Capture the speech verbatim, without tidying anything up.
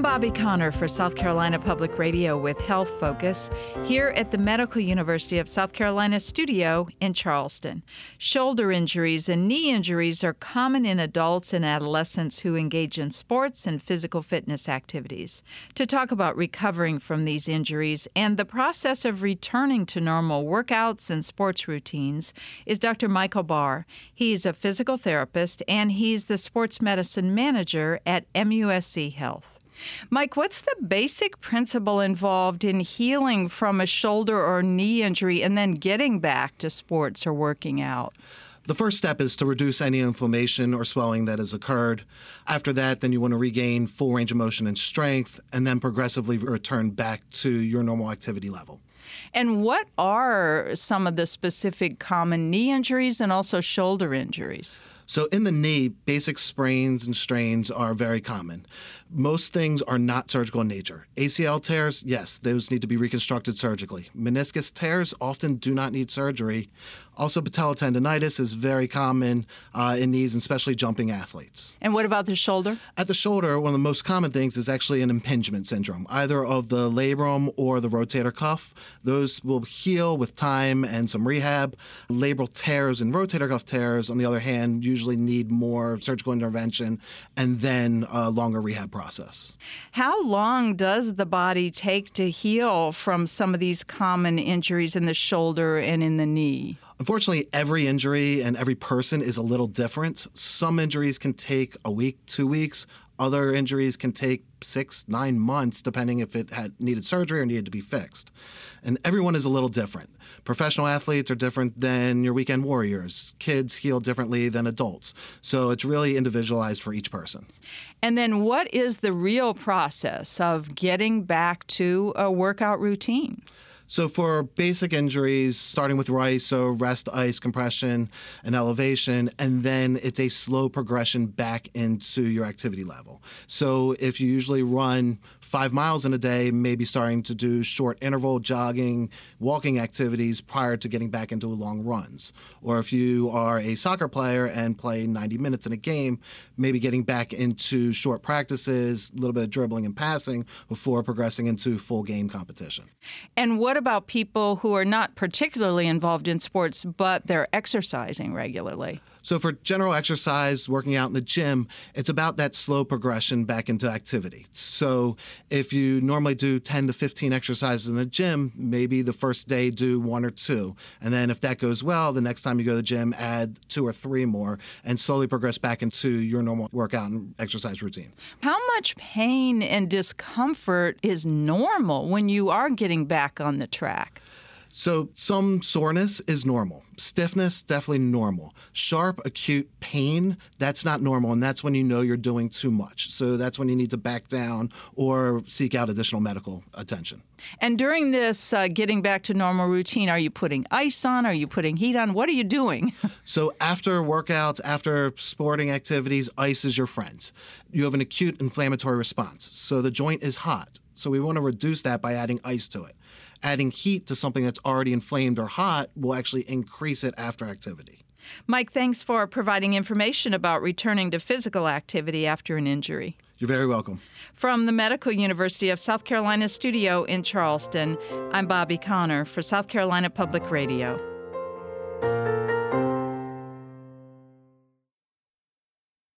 Bobby Connor for South Carolina Public Radio with Health Focus here at the Medical University of South Carolina studio in Charleston. Shoulder injuries and knee injuries are common in adults and adolescents who engage in sports and physical fitness activities. To talk about recovering from these injuries and the process of returning to normal workouts and sports routines is Doctor Michael Barr. He's a physical therapist and he's the sports medicine manager at M U S C Health. Mike, what's the basic principle involved in healing from a shoulder or knee injury and then getting back to sports or working out? The first step is to reduce any inflammation or swelling that has occurred. After that, then you want to regain full range of motion and strength, and then progressively return back to your normal activity level. And what are some of the specific common knee injuries and also shoulder injuries? So in the knee, basic sprains and strains are very common. Most things are not surgical in nature. A C L tears, yes, those need to be reconstructed surgically. Meniscus tears often do not need surgery. Also, patellotendinitis is very common uh, in knees, and especially jumping athletes. And what about the shoulder? At the shoulder, one of the most common things is actually an impingement syndrome, either of the labrum or the rotator cuff. Those will heal with time and some rehab. Labral tears and rotator cuff tears, on the other hand, usually need more surgical intervention and then a longer rehab process. How long does the body take to heal from some of these common injuries in the shoulder and in the knee? Unfortunately, every injury and every person is a little different. Some injuries can take a week, two weeks. Other injuries can take six, nine months, depending if it had needed surgery or needed to be fixed. And everyone is a little different. Professional athletes are different than your weekend warriors. Kids heal differently than adults. So it's really individualized for each person. And then what is the real process of getting back to a workout routine? So for basic injuries, starting with RICE, so rest, ice, compression, and elevation, and then it's a slow progression back into your activity level. So if you usually run five miles in a day, maybe starting to do short interval jogging, walking activities prior to getting back into long runs. Or if you are a soccer player and play ninety minutes in a game, maybe getting back into short practices, a little bit of dribbling and passing before progressing into full game competition. And what about people who are not particularly involved in sports, but they're exercising regularly? So for general exercise, working out in the gym, it's about that slow progression back into activity. So if you normally do ten to fifteen exercises in the gym, maybe the first day do one or two. And then if that goes well, the next time you go to the gym, add two or three more and slowly progress back into your normal workout and exercise routine. How much pain and discomfort is normal when you are getting back on the track? So some soreness is normal. Stiffness, definitely normal. Sharp, acute pain, that's not normal, and that's when you know you're doing too much. So that's when you need to back down or seek out additional medical attention. And during this uh, getting back to normal routine, are you putting ice on? Are you putting heat on? What are you doing? So after workouts, after sporting activities, ice is your friend. You have an acute inflammatory response. So the joint is hot. So we want to reduce that by adding ice to it. Adding heat to something that's already inflamed or hot will actually increase it after activity. Mike, thanks for providing information about returning to physical activity after an injury. You're very welcome. From the Medical University of South Carolina studio in Charleston, I'm Bobby Connor for South Carolina Public Radio.